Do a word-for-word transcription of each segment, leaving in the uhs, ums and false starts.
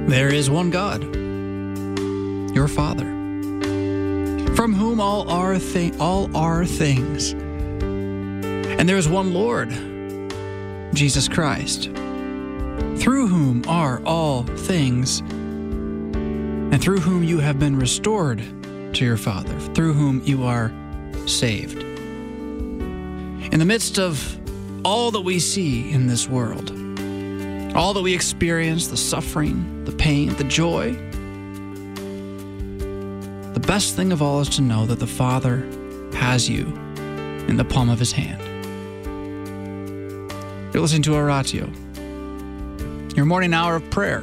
There is one God, your Father, from whom all are thi- all are things. And there is one Lord, Jesus Christ, through whom are all things, and through whom you have been restored to your Father, through whom you are saved. In the midst of all that we see in this world, all that we experience, the suffering, the pain, the joy, the best thing of all is to know that the Father has you in the palm of his hand. You're listening to Oratio, your morning hour of prayer,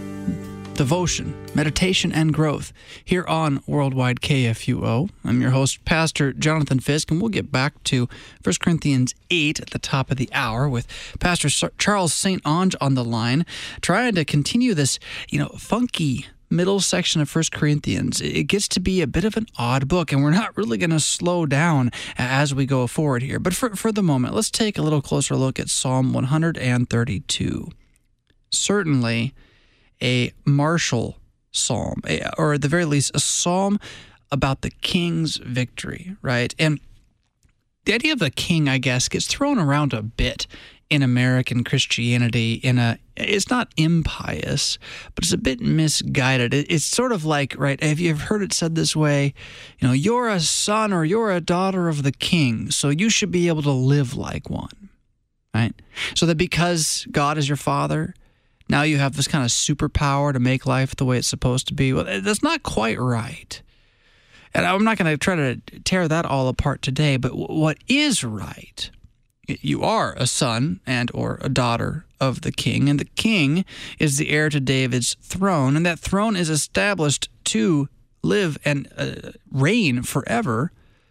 devotion, meditation, and growth here on Worldwide K F U O. I'm your host, Pastor Jonathan Fisk, and we'll get back to First Corinthians eight at the top of the hour with Pastor Charles Saint Onge on the line, trying to continue this, you know, funky middle section of First Corinthians. It gets to be a bit of an odd book, and we're not really going to slow down as we go forward here. But for, for the moment, let's take a little closer look at Psalm one thirty-two. Certainly a martial psalm, or at the very least, a psalm about the king's victory, right? And the idea of the king, I guess, gets thrown around a bit in American Christianity. In a, it's not impious, but it's a bit misguided. It, it's sort of like, right, have you ever heard it said this way? You know, you're a son or you're a daughter of the king, so you should be able to live like one, right? So that because God is your father, now you have this kind of superpower to make life the way it's supposed to be. Well, that's not quite right. And I'm not going to try to tear that all apart today, but what is right, you are a son and or a daughter of the king, and the king is the heir to David's throne, and that throne is established to live and uh, reign forever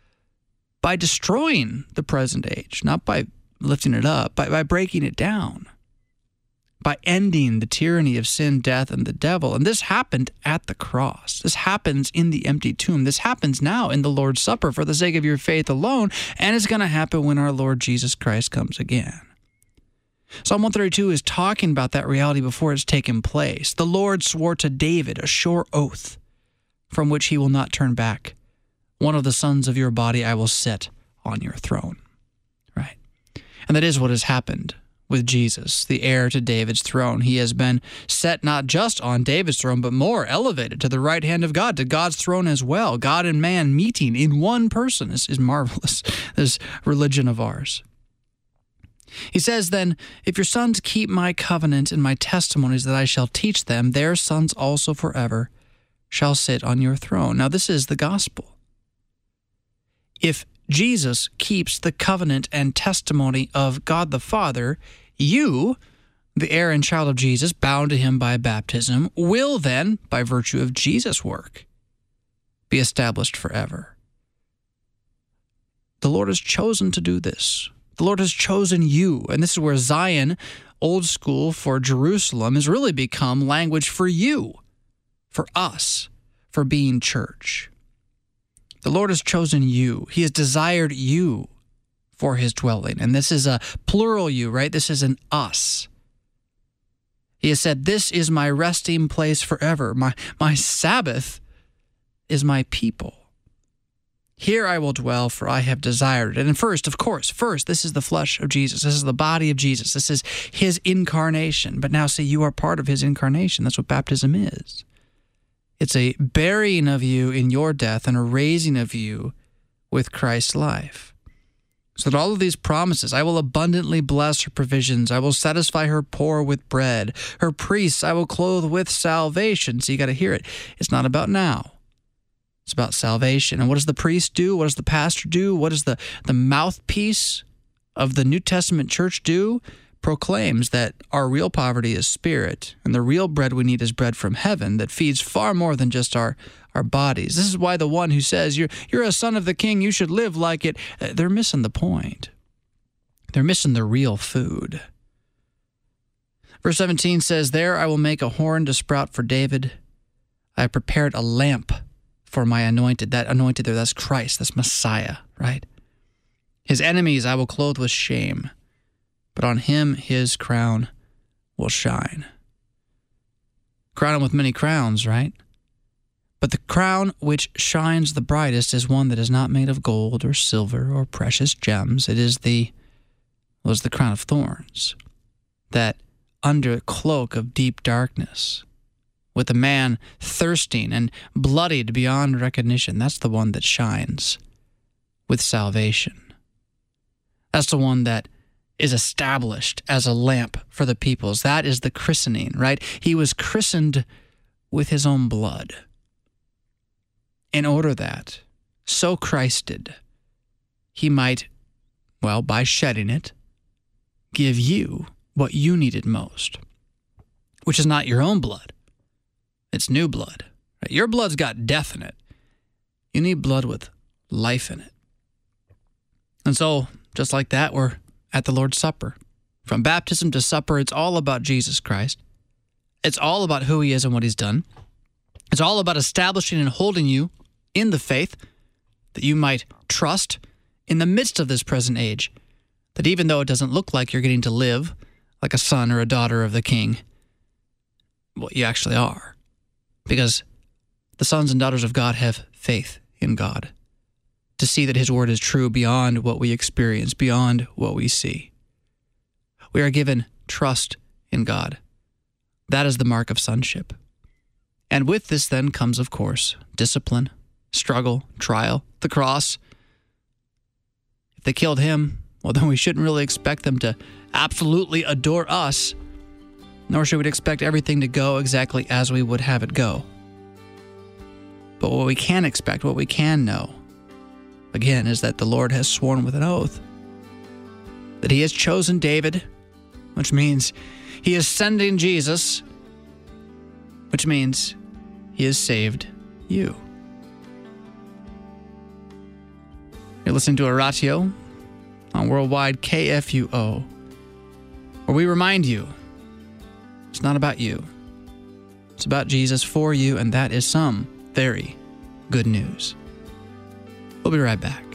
by destroying the present age, not by lifting it up, by, by breaking it down, by ending the tyranny of sin, death, and the devil. And this happened at the cross. This happens in the empty tomb. This happens now in the Lord's Supper for the sake of your faith alone, and it's going to happen when our Lord Jesus Christ comes again. Psalm one thirty-two is talking about that reality before it's taken place. The Lord swore to David a sure oath from which he will not turn back. One of the sons of your body I will set on your throne. Right? And that is what has happened with Jesus, the heir to David's throne. He has been set not just on David's throne, but more elevated to the right hand of God, to God's throne as well. God and man meeting in one person is, is marvelous, this religion of ours. He says then, if your sons keep my covenant and my testimonies that I shall teach them, their sons also forever shall sit on your throne. Now this is the gospel. If Jesus keeps the covenant and testimony of God the Father, you, the heir and child of Jesus, bound to him by baptism, will then, by virtue of Jesus' work, be established forever. The Lord has chosen to do this. The Lord has chosen you, and this is where Zion, old school for Jerusalem, has really become language for you, for us, for being church. The Lord has chosen you. He has desired you for his dwelling. And this is a plural you, right? This is an us. He has said, this is my resting place forever. My, my Sabbath is my people. Here I will dwell, for I have desired it. And first, of course, first, this is the flesh of Jesus. This is the body of Jesus. This is his incarnation. But now, see, you are part of his incarnation. That's what baptism is. It's a burying of you in your death and a raising of you with Christ's life. So that all of these promises, I will abundantly bless her provisions. I will satisfy her poor with bread. Her priests I will clothe with salvation. So you got to hear it. It's not about now. It's about salvation. And what does the priest do? What does the pastor do? What does the, the mouthpiece of the New Testament church do? Proclaims that our real poverty is spirit, and the real bread we need is bread from heaven that feeds far more than just our, our bodies. This is why the one who says, you're, you're a son of the king, you should live like it, they're missing the point. They're missing the real food. Verse seventeen says, there I will make a horn to sprout for David. I have prepared a lamp for my anointed. That anointed there, that's Christ, that's Messiah, right? His enemies I will clothe with shame, but on him his crown will shine. Crown him with many crowns, right? But the crown which shines the brightest is one that is not made of gold or silver or precious gems. It is the, was the crown of thorns, that under a cloak of deep darkness, with a man thirsting and bloodied beyond recognition, that's the one that shines with salvation. That's the one that is established as a lamp for the peoples. That is the christening, right? He was christened with his own blood, in order that, so Christed, he might, well, by shedding it, give you what you needed most, which is not your own blood. It's new blood. Right? Your blood's got death in it. You need blood with life in it. And so, just like that, we're at the Lord's Supper. From baptism to supper, it's all about Jesus Christ. It's all about who he is and what he's done. It's all about establishing and holding you in the faith that you might trust in the midst of this present age, that even though it doesn't look like you're getting to live like a son or a daughter of the King, well, you actually are, because the sons and daughters of God have faith in God to see that his word is true beyond what we experience, beyond what we see. We are given trust in God. That is the mark of sonship. And with this then comes, of course, discipline, struggle, trial, the cross. If they killed him, well, then we shouldn't really expect them to absolutely adore us, nor should we expect everything to go exactly as we would have it go. But what we can expect, what we can know, again, is that the Lord has sworn with an oath that he has chosen David, which means he is sending Jesus, which means he has saved you. You're listening to Oratio on Worldwide K F U O, where we remind you it's not about you. It's about Jesus for you, and that is some very good news. We'll be right back.